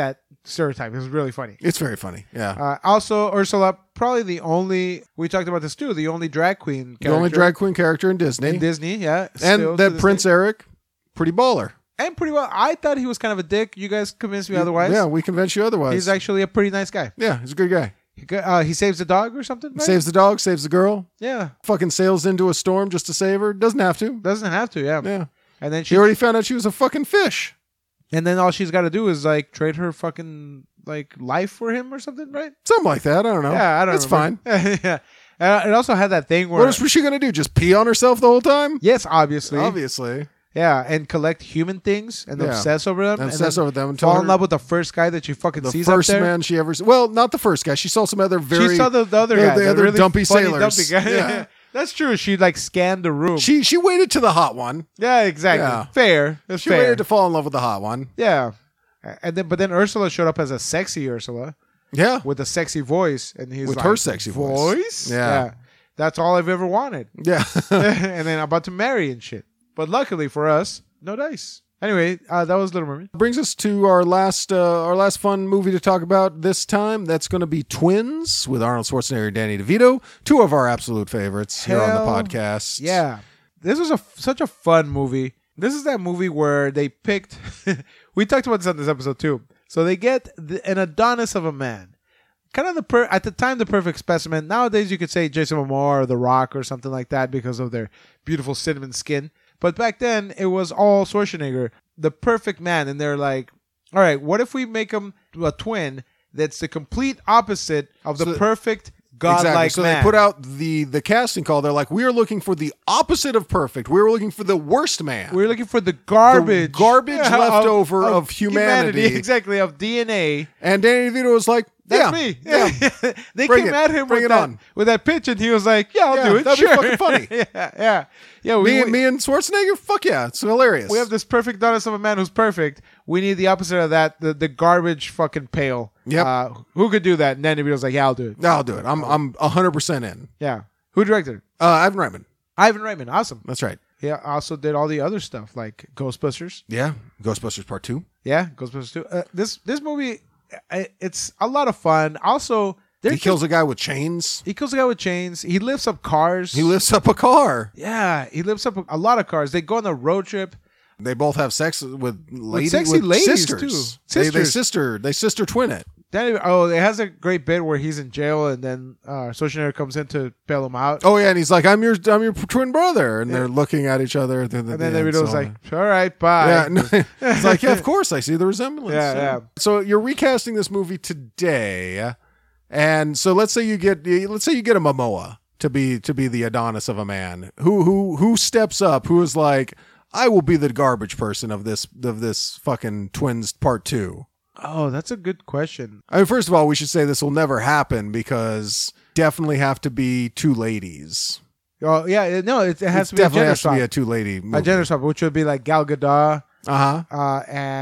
stereotype. It was really funny. It's very funny. Yeah. Uh, also, Ursula, probably the only, we talked about this too, the only drag queen character. The only drag queen character in Disney. in Disney, yeah. and still to that this Prince day. Eric, pretty baller. And pretty well, I thought he was kind of a dick. You guys convinced me otherwise. Yeah, we convinced you otherwise. He's actually a pretty nice guy. yeah, he's a good guy. He, go- uh, he saves the dog or something, right? Saves the dog, saves the girl. Yeah. Fucking sails into a storm just to save her. Doesn't have to. Doesn't have to, yeah. Yeah. And then She she, already found out she was a fucking fish. and then all she's got to do is like trade her fucking like life for him or something, right? Something like that. I don't know. Yeah, I don't know. That's fine. yeah. Uh, it also had that thing where, What was she going to do? Just pee on herself the whole time? yes, obviously. Obviously. Yeah, and collect human things and Yeah. obsess over them. And obsess then over them until fall her- in love with the first guy that she fucking The sees first up there. man she ever Well, not the first guy. She saw some other very... she saw the, the other the- guy. the other really dumpy funny sailors. dumpy guy. Yeah. That's true. She like scanned the room. She she waited to the hot one. yeah, exactly. Yeah. Fair. That's She fair. waited to fall in love with the hot one. yeah. And then, but then Ursula showed up as a sexy Ursula Yeah. with a sexy voice, and he's With like, her sexy voice. Yeah. That's all I've ever wanted. Yeah. And then about to marry and shit. But luckily for us, no dice. Anyway, uh, that was Little Mermaid. Brings us to our last uh, our last fun movie to talk about this time. That's going to be Twins with Arnold Schwarzenegger and Danny DeVito. Two of our absolute favorites here on Hell the podcast. Yeah, this was a such a fun movie. This is that movie where they picked. We talked about this on this episode too. So they get the, an Adonis of a man, kind of the per, at the time the perfect specimen. Nowadays you could say Jason Momoa or The Rock or something like that because of their beautiful cinnamon skin. But back then it was all Schwarzenegger, the perfect man, and they're like, all right, what if we make him a twin that's the complete opposite of the So- perfect godlike Exactly. So man? they put out the the casting call. They're like, we are looking for the opposite of perfect. We're looking for the worst man. We're looking for the garbage, The garbage left over of humanity. exactly, of D N A. and Danny DeVito was like, That's yeah, me. Yeah. They Bring came it. at him Bring with it that, on. with that pitch, and he was like, "Yeah, I'll Yeah, do it. that'd be sure." fucking funny. yeah, yeah, yeah. We, me, we, me and Schwarzenegger, fuck yeah, it's hilarious. we have this perfect Adonis of a man who's perfect. We need the opposite of that, the, the garbage fucking pail. Yep. Uh, who could do that? And then DeVito's like, "Yeah, I'll do it." I'll do it. I'm I'm one hundred percent in. Yeah. Who directed it? Uh, Ivan Reitman. Ivan Reitman. Awesome. That's right. He also did all the other stuff like Ghostbusters. Yeah. Ghostbusters Part two. Yeah, Ghostbusters two. Uh, this this movie, I- it's a lot of fun. Also, He there's kills a guy with chains. He kills a guy with chains. He lifts up cars. He lifts up a car. Yeah, he lifts up a, a lot of cars. They go on a road trip. They both have sex with lady, sexy with ladies, sisters. too. They, they Sisters. sister they sister twin it. Then, oh, it has a great bit where he's in jail and then uh, Schwarzenegger comes in to bail him out. Oh yeah, and he's like, "I'm your I'm your twin brother," and they're looking at each other. At the, and then DeVito's like, "All right, bye." "Yeah," no, it's like, "Yeah, of course, I see the resemblance." Yeah, yeah. So you're recasting this movie today, and so let's say you get let's say you get a Momoa to be to be the Adonis of a man. Who who who steps up? Who is like, I will be the garbage person of this of this fucking Twins Part Two. Oh, that's a good question. I mean, first of all, we should say this will never happen because definitely have to be two ladies. Oh, yeah, it- no, it, it has It to be a definitely gender has to be swap. a two lady movie. A gender swap, which would be like Gal Gadot Uh huh. uh,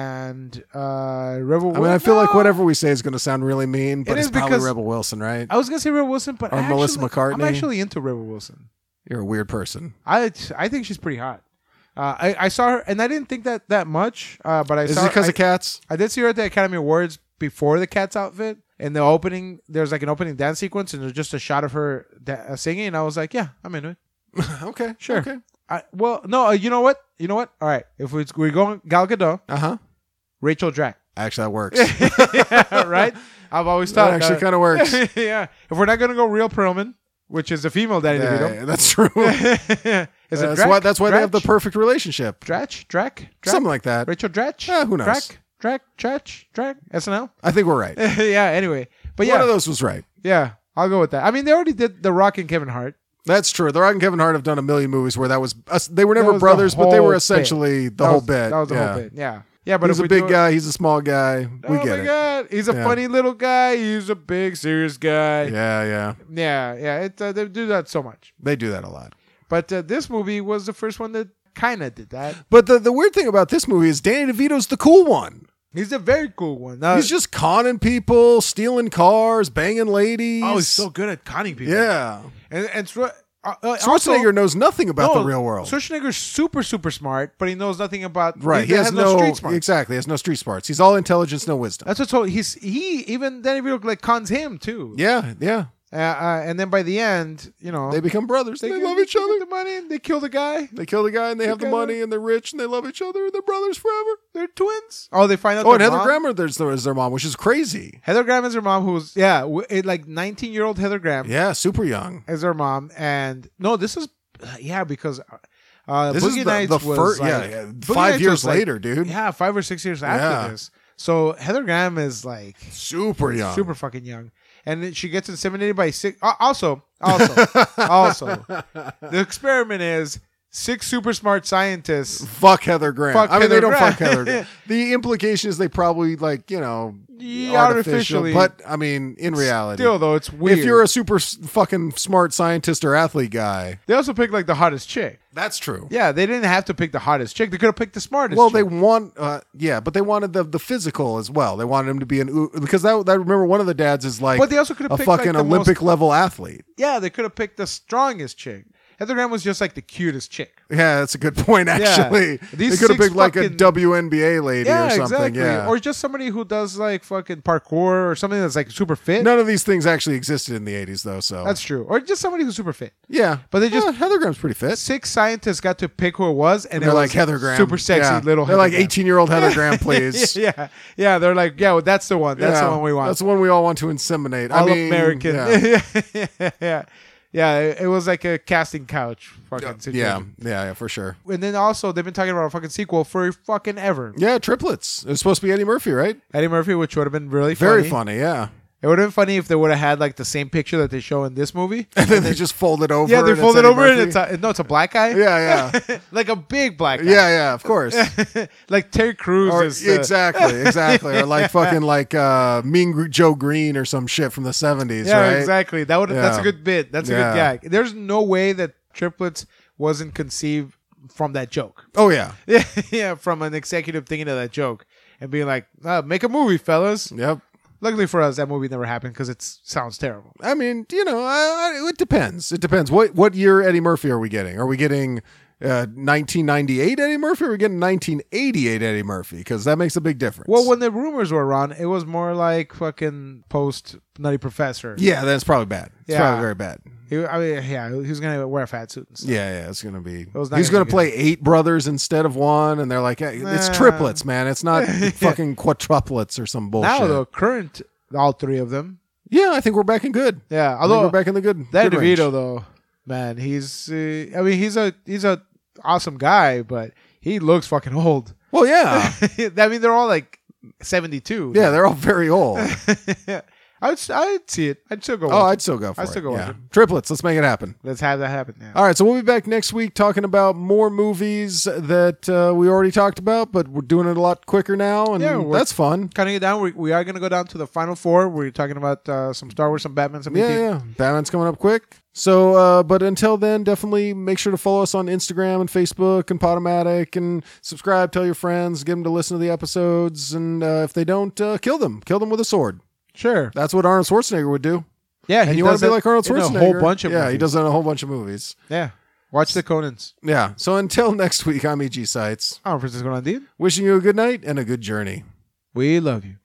and uh, Rebel. I mean, I feel like whatever we say is going to sound really mean, but It it's is probably because- Rebel Wilson, right? I was gonna say Rebel Wilson, but Or actually, Melissa McCartney. I'm actually into Rebel Wilson. You're a weird person. I I think she's pretty hot. Uh, I I saw her, and I didn't think that that much. Uh, but I Is saw it because I, of cats? I did see her at the Academy Awards before the Cats outfit. In the opening, there's like an opening dance sequence, and there's just a shot of her da- uh, singing, and I was like, yeah, I'm into it. Okay, Sure. Okay. I, well, no, uh, you know what? You know what? All right, if we, we're going Gal Gadot, Uh huh. Rachel Drak, Actually, that works. yeah, right? I've always that thought actually uh, kind of works. yeah. If we're not gonna go real Perlman, which is a female Danny DeVito, Yeah, that's true. is it that's Drak? why. That's why they have the Dratch? perfect relationship. Dratch, Drak, Drak? Something like that. Rachel Dratch? Yeah, who knows? Drak, Drak, Dratch, Drak, S N L? I think we're right. yeah, anyway. But yeah, One of those was right. yeah, I'll go with that. I mean, they already did The Rock and Kevin Hart. That's true. The Rock and Kevin Hart have done a million movies where that was. us- They were never was the brothers, but they whole were bit. essentially the That whole was- bit. That was the yeah. whole bit. Yeah. Yeah, but He's if a we big do it- guy. He's a small guy. We oh get my it. God. He's a Yeah. funny little guy. He's a big, serious guy. Yeah, yeah. Yeah, yeah. It, uh, they do that so much. They do that a lot. But uh, this movie was the first one that kind of did that. But the, the weird thing about this movie is Danny DeVito's the cool one. He's a very cool one. Uh, He's just conning people, stealing cars, banging ladies. oh, he's so good at conning people. Yeah. And, and Schwar- Uh, uh, Schwarzenegger also- knows nothing about No, the real world. Schwarzenegger's super, super smart, but he knows nothing about Right. He has, no, street smarts. exactly. He has no street smarts. He's all intelligence, no wisdom. That's what's so he's he even Danny DeVito like cons him too. Yeah, yeah. Uh, uh, and then by the end, you know, They become brothers. They, get- love each they get other. the money and they kill the guy. They kill the guy and they have the Together. money and they're rich and they love each other and they're brothers forever. They're twins. Oh, they find out. Oh, and their Heather mom- Grammer there's their, is their mom, which is crazy. Heather Graham is her mom, who's yeah, w- it, like nineteen year old Heather Graham Yeah, super young. is her mom, and no, this is yeah because uh, This Boogie is the, Nights the was first, like, yeah, yeah. Boogie five Nights years was, like- later, dude. yeah, five or six years after Yeah. this. So Heather Graham is like Super young. super fucking young, and then she gets inseminated by six. Uh, also, also, also, the experiment is six super smart scientists. Fuck Heather Graham. Fuck I mean, they Heather don't Graham. fuck Heather Graham. The implication is they probably, like, you know, Yeah, artificial. artificially. But, I mean, in reality. Still, though, it's weird. if you're a super s- fucking smart scientist or athlete guy, they also picked like the hottest chick. that's true. Yeah, they didn't have to pick the hottest chick. They could have picked the smartest. Well, they chick. want, uh, yeah, but they wanted the the physical as well. They wanted him to be an oo- because that, that remember one of the dads is like But they also could have a picked, like, fucking the most- Olympic level athlete. yeah, they could have picked the strongest chick. Heather Graham was just like the cutest chick. Yeah, that's a good point. Actually, These they could have six picked like a fucking- W N B A lady Yeah, or something. exactly. Yeah, Or just somebody who does like fucking parkour or something that's like super fit. none of these things actually existed in the eighties though. So That's true. Or just somebody who's super fit. yeah, But they just- Yeah, Heather Graham's pretty fit. Six scientists got to pick who it was, and They're it like was Heather Graham, super sexy Yeah. little. They're Heather like Graham. eighteen year old Heather Graham, please. yeah, yeah. They're like, yeah, well, that's the one. That's Yeah, the one we want. That's the one we all want to inseminate. I All mean, American. Yeah. yeah, yeah, yeah. It, it was like a casting couch fucking situation. yeah, yeah, yeah, for sure. And then also they've been talking about a fucking sequel for fucking ever. Yeah, triplets. It was supposed to be Eddie Murphy, right? Eddie Murphy, which would have been really funny. Very funny. Yeah, It would have been funny if they would have had like the same picture that they show in this movie. and then they just fold it over. Yeah, they and fold it's it Eddie over and Murphy. it's a, no, it's a black guy. yeah, yeah, like a big black guy. yeah, yeah. Of course. like Terry Crews Or, is the- exactly, exactly. Or like fucking like uh, Mean Gr- Joe Green or some shit from the seventies, Yeah, right? exactly. That would that's a Yeah. good bit. That's a Yeah. good gag. There's no way that triplets wasn't conceived from that joke. Oh yeah, Yeah, yeah, from an executive thinking of that joke and being like, uh, "Make a movie, fellas." yep. Luckily for us, that movie never happened because it sounds terrible. I mean, you know, I, I, it depends. It depends. What what year Eddie Murphy are we getting? Are we getting uh, nineteen ninety-eight Eddie Murphy? Or are we getting nineteen eighty-eight Eddie Murphy? Because that makes a big difference. Well, when the rumors were around, it was more like fucking post Nutty Professor. yeah, that's probably bad. It's Yeah. probably very bad. He, I mean, yeah, he was gonna wear a fat suit and stuff. Yeah, yeah, it's gonna be. was not He's gonna gonna be play eight brothers instead of one, and they're like, hey, it's Nah. triplets, man. It's not fucking quadruplets or some bullshit. Now, though, current all three of them. Yeah, I think we're back in good. Yeah, I think although we're back in the good. that good range. DeVito though, man, he's. Uh, I mean, he's a he's a awesome guy, but he looks fucking old. Well, yeah, I mean, they're all like seventy-two. yeah, they're all very old. I'd I'd see it. I'd still go. Oh, watch I'd it. still go for I'd it. still go yeah. watch it. Triplets. Let's make it happen. Let's have that happen. Yeah. All right, so we'll be back next week talking about more movies that uh, we already talked about, but we're doing it a lot quicker now, and Yeah, we're- that's fun. Cutting it down, we, we are going to go down to the final four. We're talking about uh, some Star Wars, some Batman, some Yeah, E T. yeah. Batman's coming up quick. So, uh, but until then, definitely make sure to follow us on Instagram and Facebook and Podomatic and subscribe, tell your friends, get them to listen to the episodes, and uh, if they don't, uh, kill them. Kill them with a sword. Sure. That's what Arnold Schwarzenegger would do. Yeah, And he you want does to be it like Arnold in Schwarzenegger. a whole bunch of Yeah, movies. he does it in a whole bunch of movies. Yeah. Watch the Conans. Yeah. So until next week, I'm E G Sites. I'm Francisco Landin. Wishing you a good night and a good journey. We love you.